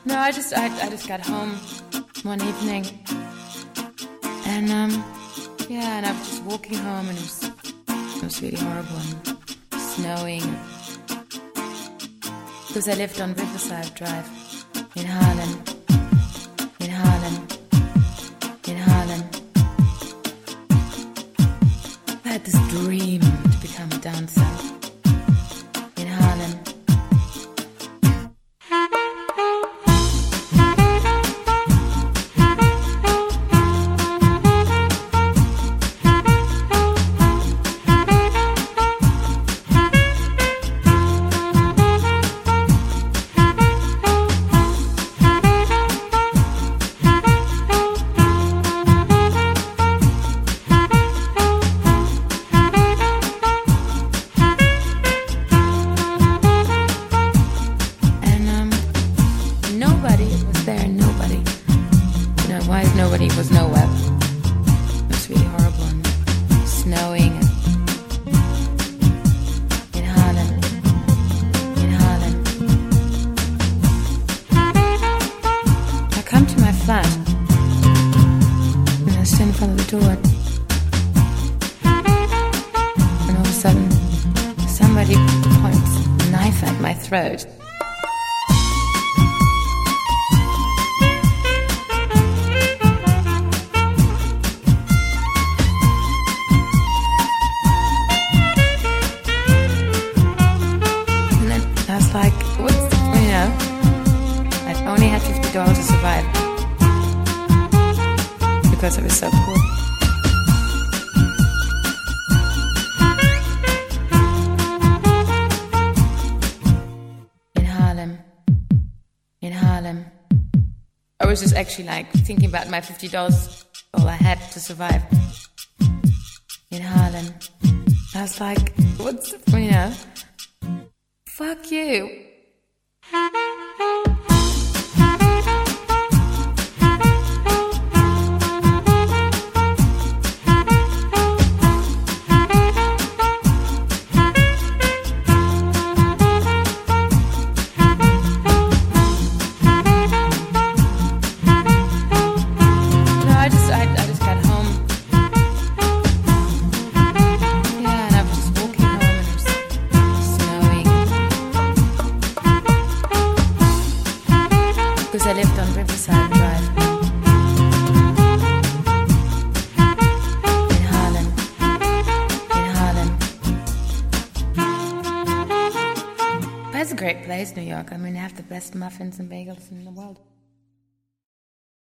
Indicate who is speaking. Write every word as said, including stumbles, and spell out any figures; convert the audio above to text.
Speaker 1: No, I just I, I just got home one evening, and um, yeah, and I was just walking home, and it was it was really horrible and snowing. Because I lived on Riverside Drive in Harlem, in Harlem, in Harlem. I had this dream to become a dancer in Harlem. Why nobody was nowhere. It was really horrible and snowing and in Harlem, in Harlem. I come to my flat and I stand in front of the door, and all of a sudden somebody points a knife at my throat. Like, what's, you know, I only had fifty dollars to survive because I was so poor. In Harlem, in Harlem. I was just actually like thinking about my fifty dollars, all I had to survive. In Harlem. I was like, what's, you know, fuck you. Because I lived on Riverside Drive in Harlem, in Harlem. That's a great place, New York. I mean, they have the best muffins and bagels in the world.